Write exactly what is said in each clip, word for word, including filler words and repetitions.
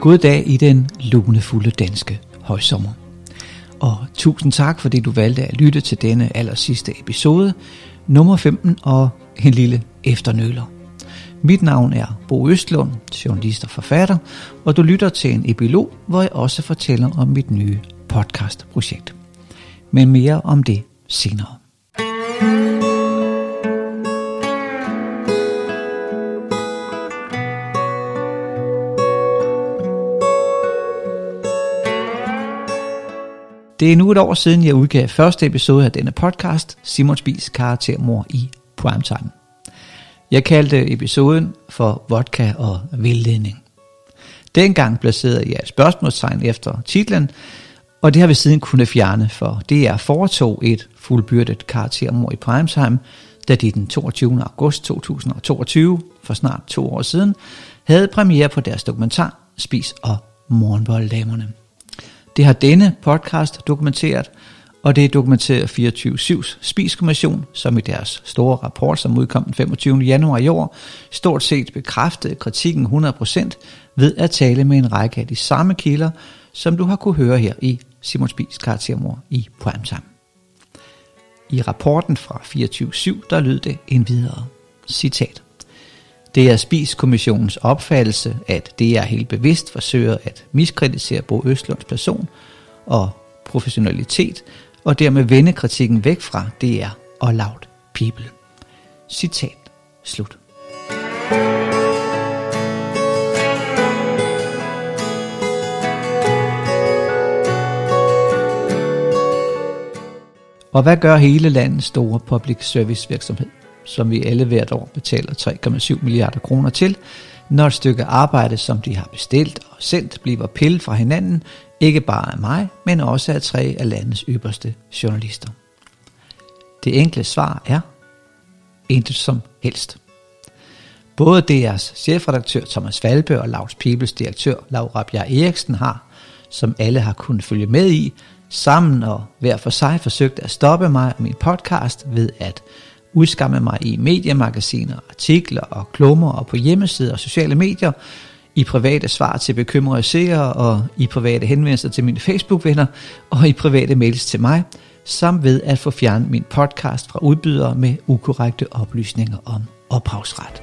God dag i den lunefulde danske højsommer. Og tusind tak, fordi du valgte at lytte til denne aller sidste episode, nummer femten og en lille efternøler. Mit navn er Bo Østlund, journalist og forfatter, og du lytter til en epilog, hvor jeg også fortæller om mit nye podcastprojekt. Men mere om det senere. Det er nu et år siden, jeg udgav første episode af denne podcast, Simon Spies karaktermord i primetime. Jeg kaldte episoden for vodka og vildledning. Dengang placerede jeg et spørgsmålstegn efter titlen, og det har vi siden kunnet fjerne, for det er foretog et fuldbyrdet karaktermord i primetime, da de den toogtyvende august to tusind og toogtyve, for snart to år siden, havde premiere på deres dokumentar Spis og Morgenbolledamerne. Det har denne podcast dokumenteret, og det er dokumenteret fireogtyve syvs Spiskommission, som i deres store rapport, som udkom den femogtyvende januar i år, stort set bekræftede kritikken hundrede procent ved at tale med en række af de samme kilder, som du har kunne høre her i Simon Spies karaktermord i primetime. I rapporten fra fireogtyve syv, der lød det endvidere, citat: Det er Spiskommissionens opfattelse, at det er helt bevidst forsøger at miskreditere Bo Østlunds person og professionalitet, og dermed vende kritikken væk fra D R og Loud People. Citat slut. Og hvad gør hele landets store public service virksomhed, som vi alle hvert år betaler tre komma syv milliarder kroner til, når et stykke arbejde, som de har bestilt og sendt, bliver pillet fra hinanden, ikke bare af mig, men også af tre af landets ypperste journalister? Det enkle svar er intet som helst. Både D R's chefredaktør Thomas Falbe og Loud Peoples direktør Laura Bjerg Eriksen har, som alle har kunnet følge med i, sammen og hver for sig forsøgt at stoppe mig og min podcast ved at udskamme mig i mediemagasiner, artikler og klummer og på hjemmesider og sociale medier, i private svar til bekymrede seere og i private henvendelser til mine Facebook-venner og i private mails til mig, samt ved at få fjernet min podcast fra udbydere med ukorrekte oplysninger om ophavsret.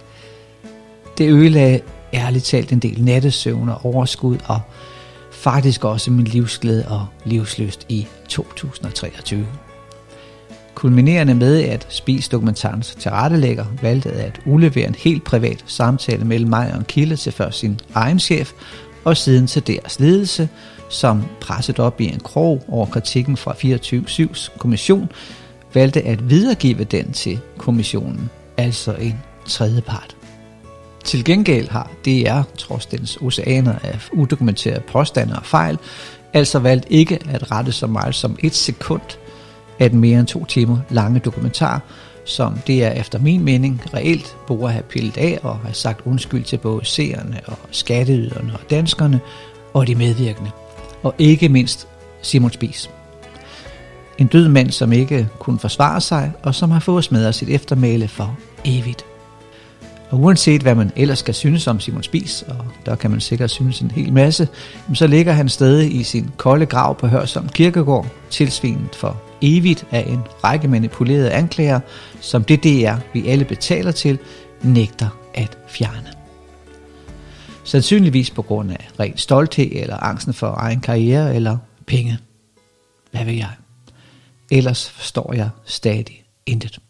Det ødelagde ærligt talt en del nattesøvn og overskud og faktisk også min livsglæde og livslyst i to tusind og treogtyve. Kulminerende med, at Spis-dokumentarens tilrettelægger valgte at udlevere en helt privat samtale mellem mig og en kilde til først sin egen chef, og siden til deres ledelse, som presset op i en krog over kritikken fra fireogtyve syvs kommission, valgte at videregive den til kommissionen, altså en tredjepart. Til gengæld har D R, trods dens oceaner af udokumenterede påstande og fejl, altså valgt ikke at rette så meget som et sekund af den mere end to timer lange dokumentar, som det er efter min mening reelt burde have pillet af og have sagt undskyld til både seerne og skatteyderne og danskerne og de medvirkende, og ikke mindst Simon Spies. En død mand, som ikke kunne forsvare sig, og som har fået smadret sit eftermæle for evigt. Og uanset hvad man ellers skal synes om Simon Spies, og der kan man sikkert synes en hel masse, så ligger han stadig i sin kolde grav på Hørsholm Kirkegård, tilsvinet for evigt af en række manipulerede anklager, som det D R, vi alle betaler til, nægter at fjerne. Sandsynligvis på grund af ren stolthed eller angsten for egen karriere eller penge. Hvad ved jeg? Ellers forstår jeg stadig intet.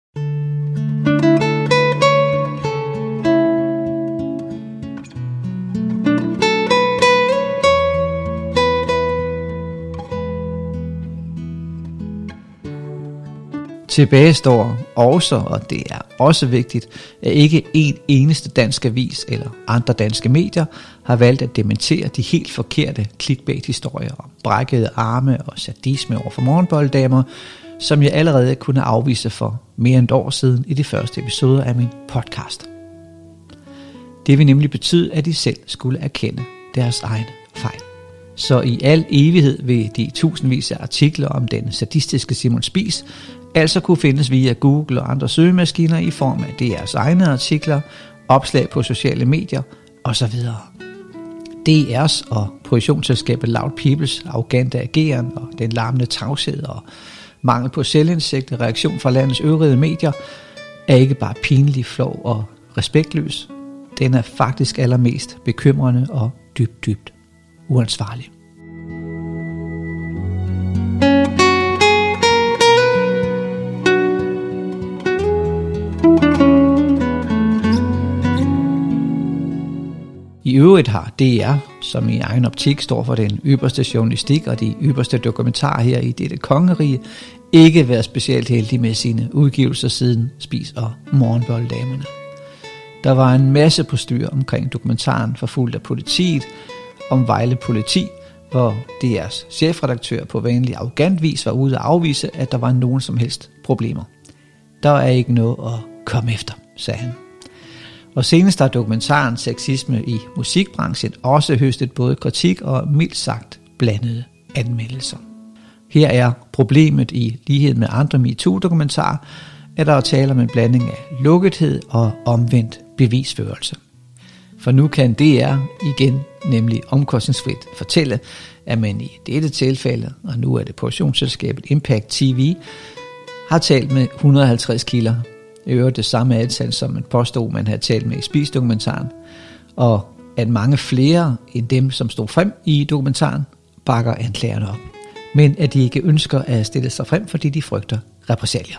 Tilbage står også, og det er også vigtigt, at ikke en eneste dansk avis eller andre danske medier har valgt at dementere de helt forkerte clickbait-historier om brækkede arme og sadisme over for morgenbolddamer, som jeg allerede kunne afvise for mere end et år siden i de første episoder af min podcast. Det vil nemlig betyde, at de selv skulle erkende deres egen fejl. Så i al evighed vil de tusindvis af artikler om den sadistiske Simon Spies altså kunne findes via Google og andre søgemaskiner i form af deres egne artikler, opslag på sociale medier osv. D R's og produktionsselskabet Loud Peoples arrogante ageren og den larmende tavshed og mangel på selvindsigt og reaktion fra landets øvrige medier er ikke bare pinlig, flov og respektløs. Den er faktisk allermest bekymrende og dybt, dybt uansvarlig. I øvrigt har D R, som i egen optik står for den ypperste journalistik og de ypperste dokumentarer her i dette kongerige, ikke været specielt heldig med sine udgivelser siden Spis og Morgenbolledamerne. Der var en masse på styr omkring dokumentaren Forfulgt af politiet om Vejle Politi, hvor D R's chefredaktør på vanlig arrogant vis var ude at afvise, at der var nogen som helst problemer. Der er ikke noget at komme efter, sagde han. Og senest har dokumentaren Sexisme i musikbranchen også høstet både kritik og mildt sagt blandede anmeldelser. Her er problemet i lighed med andre MeToo-dokumentarer, at der er tale om en blanding af lukkethed og omvendt bevisførelse. For nu kan D R igen, nemlig omkostningsfrit, fortælle, at man i dette tilfælde, og nu er det produktionsselskabet Impact T V, har talt med et hundrede og halvtreds kilder. I øvrigt det samme antal, som man påstod, man havde talt med i Spis-dokumentaren, og at mange flere end dem, som stod frem i dokumentaren, bakker anklagerne op. Men at de ikke ønsker at stille sig frem, fordi de frygter repressalier.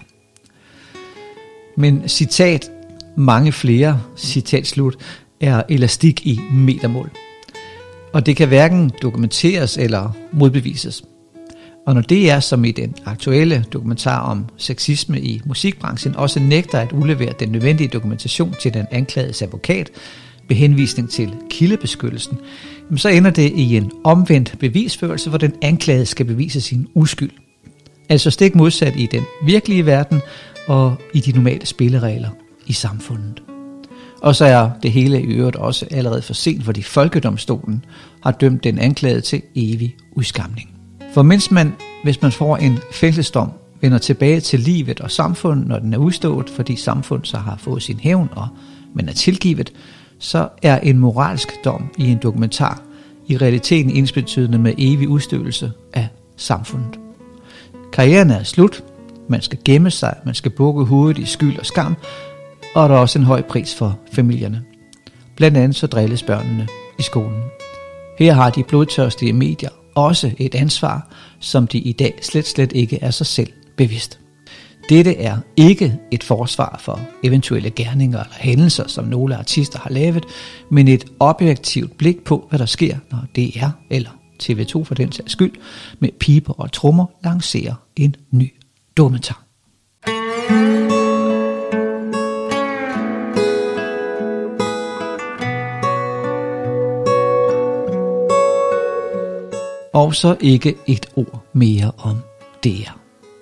Men citat, mange flere, citat slut, er elastik i metermål. Og det kan hverken dokumenteres eller modbevises. Og når det er som i den aktuelle dokumentar om sexisme i musikbranchen også nægter at udlevere den nødvendige dokumentation til den anklagedes advokat med henvisning til kildebeskyttelsen, så ender det i en omvendt bevisførelse, hvor den anklagede skal bevise sin uskyld. Altså stik modsat i den virkelige verden og i de normale spilleregler i samfundet. Og så er det hele i øvrigt også allerede for sent, fordi Folkedomstolen har dømt den anklagede til evig udskamning. For mens man, hvis man får en fængselsdom, vender tilbage til livet og samfundet, når den er udstået, fordi samfundet så har fået sin hævn og man er tilgivet, så er en moralsk dom i en dokumentar i realiteten ensbetydende med evig udstødelse af samfundet. Karrieren er slut, man skal gemme sig, man skal bukke hovedet i skyld og skam, og der er også en høj pris for familierne. Blandt andet så drilles børnene i skolen. Her har de blodtørstige medier også et ansvar, som de i dag slet slet ikke er sig selv bevidst. Dette er ikke et forsvar for eventuelle gerninger eller hændelser, som nogle artister har lavet, men et objektivt blik på, hvad der sker, når D R eller T V to for den sags skyld med piber og trommer lancerer en ny dokumentar. Og så ikke et ord mere om D R.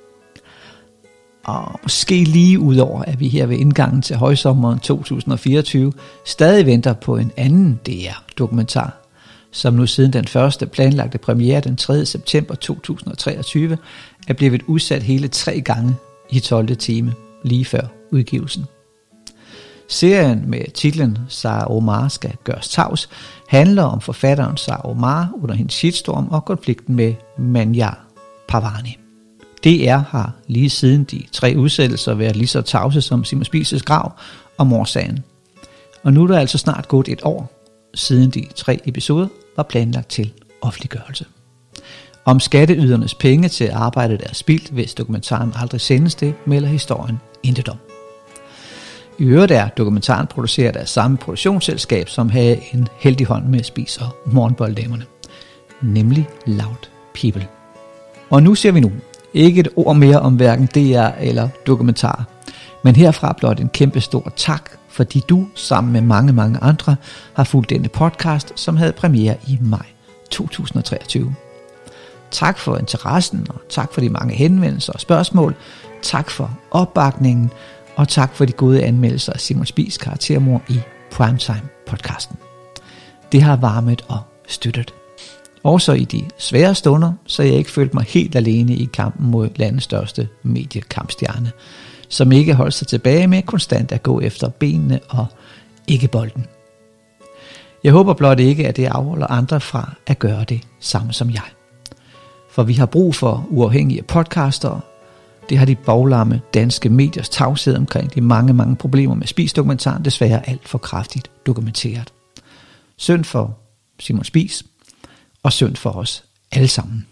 Og måske lige udover, at vi her ved indgangen til højsommeren to tusind og fireogtyve stadig venter på en anden D R-dokumentar, som nu siden den første planlagte premiere den tredje september to tusind og treogtyve er blevet udsat hele tre gange i tolvte time, lige før udgivelsen. Serien med titlen Sara Omar skal gøres tavs handler om forfatteren Sara Omar under hendes shitstorm og konflikten med Manjar Parvani. D R har lige siden de tre udsættelser været lige så tavse som Simon Spies' grav om årsagen. Og nu er der altså snart gået et år, siden de tre episoder var planlagt til offentliggørelse. Om skatteydernes penge til arbejdet er spildt, hvis dokumentaren aldrig sendes det, melder historien intet om. I øvrigt er dokumentaren produceret af samme produktionsselskab, som havde en heldig hånd med Spis og Morgenbolledamerne, nemlig Loud People. Og nu ser vi nu ikke et ord mere om hverken D R eller dokumentar, men herfra blot en kæmpe stor tak, fordi du sammen med mange, mange andre har fulgt denne podcast, som havde premiere i maj to tusind og treogtyve. Tak for interessen, og tak for de mange henvendelser og spørgsmål. Tak for opbakningen, og tak for de gode anmeldelser af Simon Spies karaktermord i Primetime-podcasten. Det har varmet og støttet. Også i de svære stunder, så jeg ikke følte mig helt alene i kampen mod landets største mediekampstjerne, som ikke holdt sig tilbage med konstant at gå efter benene og ikke bolden. Jeg håber blot ikke, at det afholder andre fra at gøre det samme som jeg. For vi har brug for uafhængige podcastere. Det har de boglamme danske mediers tavshed omkring de mange, mange problemer med Spies-dokumentaren desværre alt for kraftigt dokumenteret. Synd for Simon Spies, og synd for os alle sammen.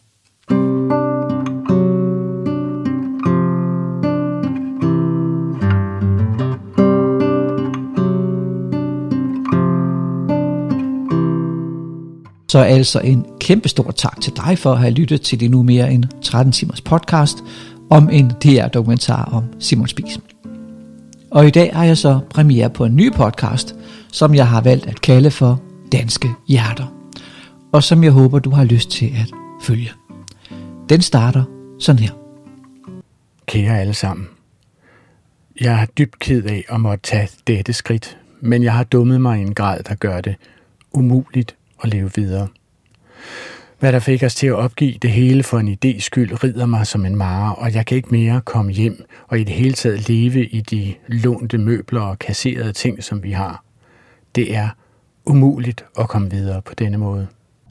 Så altså en kæmpe stor tak til dig for at have lyttet til det nu mere end tretten timers podcast om en D R-dokumentar om Simon Spies. Og i dag har jeg så premiere på en ny podcast, som jeg har valgt at kalde for Danske Hjerter, og som jeg håber, du har lyst til at følge. Den starter sådan her. Kære alle sammen. Jeg er dybt ked af at måtte tage dette skridt, men jeg har dummet mig i en grad, der gør det umuligt at leve videre. Hvad der fik os til at opgive det hele for en idés skyld, rider mig som en mare, og jeg kan ikke mere komme hjem og i det hele taget leve i de lånte møbler og kasserede ting, som vi har. Det er umuligt at komme videre på denne måde.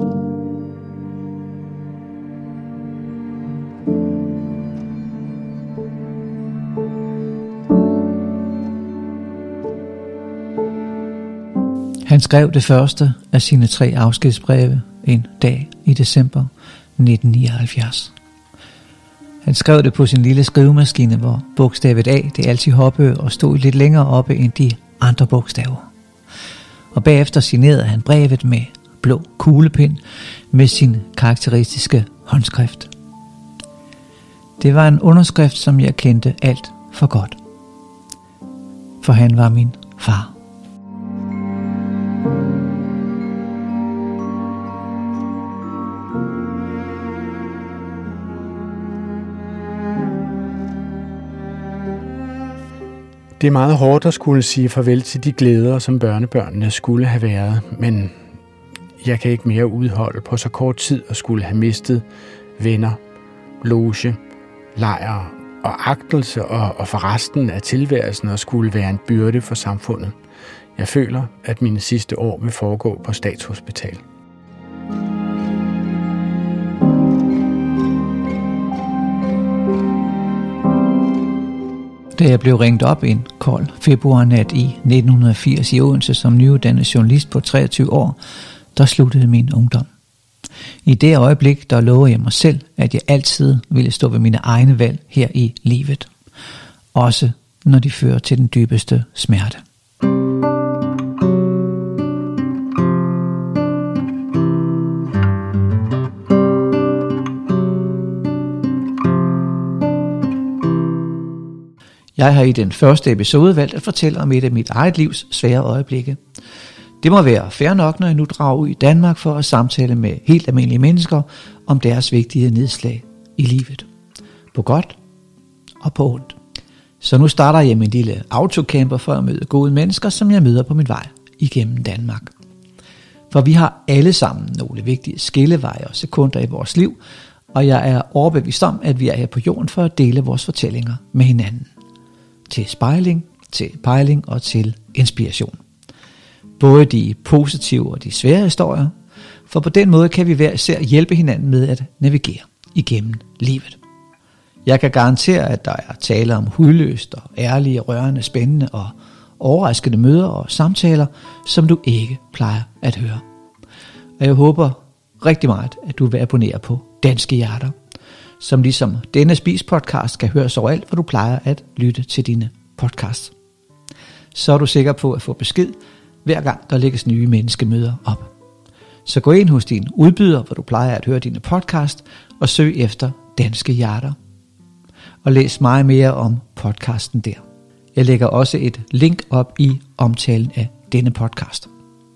Han skrev det første af sine tre afskedsbreve en dag i december nitten nioghalvfjerds. Han skrev det på sin lille skrivemaskine, hvor bogstavet A det altid hoppede og stod lidt længere oppe end de andre bogstaver. Og bagefter signerede han brevet med blå kuglepind med sin karakteristiske håndskrift. Det var en underskrift, som jeg kendte alt for godt. For han var min far. Det er meget hårdt at skulle sige farvel til de glæder, som børnebørnene skulle have været, men jeg kan ikke mere udholde på så kort tid at skulle have mistet venner, loge, lejre og agtelse og, og for resten af tilværelsen at skulle være en byrde for samfundet. Jeg føler, at mine sidste år vil foregå på statshospital. Da jeg blev ringet op en kold februarnat i nitten firs i Odense som nyuddannet journalist på treogtyve år, der sluttede min ungdom. I det øjeblik, der lovede jeg mig selv, at jeg altid ville stå ved mine egne valg her i livet. Også når de fører til den dybeste smerte. Jeg har i den første episode valgt at fortælle om et af mit eget livs svære øjeblikke. Det må være fair nok, når jeg nu drager ud i Danmark for at samtale med helt almindelige mennesker om deres vigtige nedslag i livet. På godt og på ondt. Så nu starter jeg min lille autocamper for at møde gode mennesker, som jeg møder på min vej igennem Danmark. For vi har alle sammen nogle vigtige skilleveje og sekunder i vores liv, og jeg er overbevist om, at vi er her på jorden for at dele vores fortællinger med hinanden. Til spejling, til pejling og til inspiration. Både de positive og de svære historier, for på den måde kan vi hver især hjælpe hinanden med at navigere igennem livet. Jeg kan garantere, at der er tale om hudløst og ærlige, rørende, spændende og overraskende møder og samtaler, som du ikke plejer at høre. Og jeg håber rigtig meget, at du vil abonnere på Danske Hjerter, som ligesom denne Spies podcast kan høres overalt, hvor du plejer at lytte til dine podcasts. Så er du sikker på at få besked, hver gang der lægges nye menneskemøder op. Så gå ind hos din udbyder, hvor du plejer at høre dine podcast, og søg efter Danske Hjerter. Og læs meget mere om podcasten der. Jeg lægger også et link op i omtalen af denne podcast.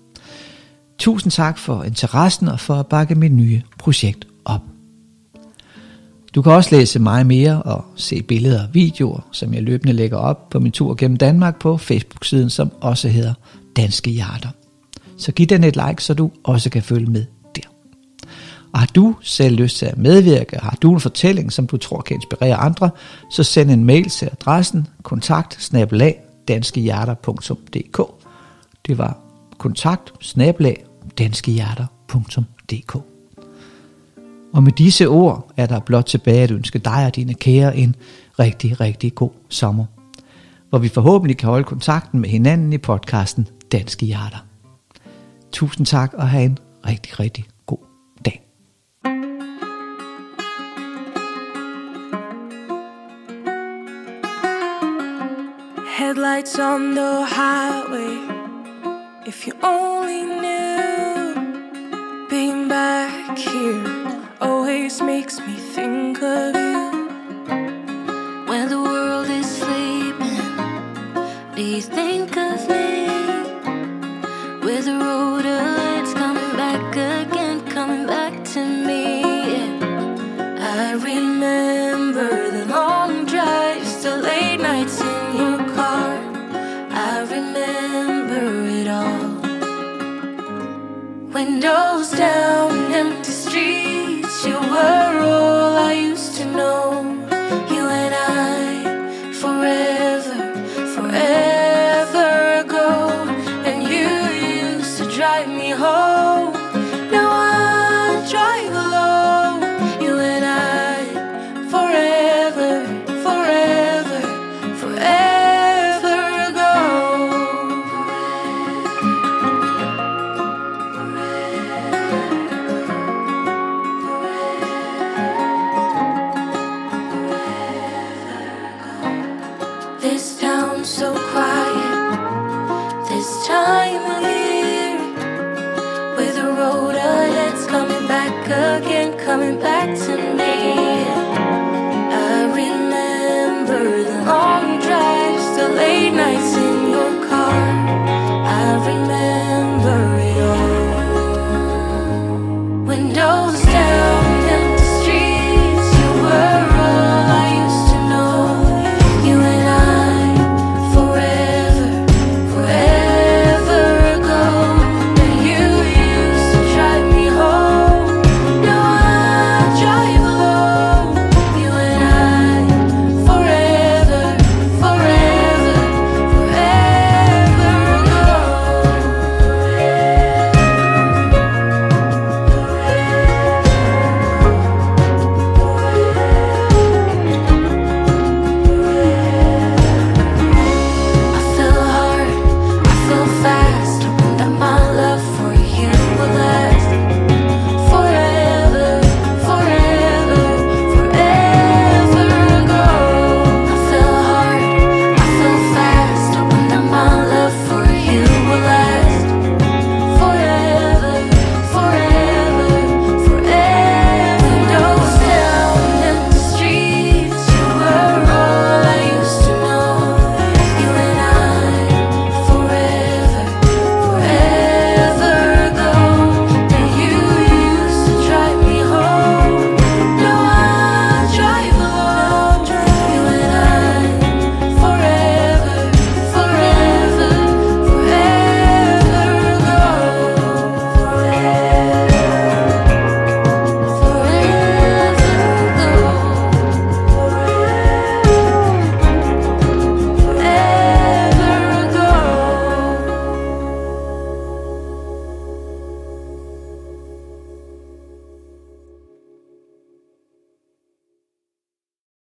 Tusind tak for interessen og for at bakke mit nye projekt op. Du kan også læse meget mere og se billeder og videoer, som jeg løbende lægger op på min tur gennem Danmark på Facebook-siden, som også hedder Danske Hjerter. Så giv den et like, så du også kan følge med der. Og har du selv lyst til at medvirke, har du en fortælling, som du tror kan inspirere andre, så send en mail til adressen kontakt bindestreg danskehjerter punktum d k. Det var kontakt snabel-a danskehjerter punktum d k. Og med disse ord er der blot tilbage at ønske dig og dine kære en rigtig, rigtig god sommer, hvor vi forhåbentlig kan holde kontakten med hinanden i podcasten Danske Hjerter. Tusind tak og have en rigtig, rigtig god dag. Headlights on the highway. If you only knew, being back here always makes me think of you. When the world is sleeping, do you think of me? With the road ahead's coming back again, coming back to me. I remember the long drives, the late nights in your car. I remember it all. Windows down, empty streets, you were all I used to know. You and I, forever, forever ago. And you used to drive me home. Now I drive alone. You and I, forever, forever, forever ago. This town's so quiet this time of year, with the road ahead's coming back again, coming back to me.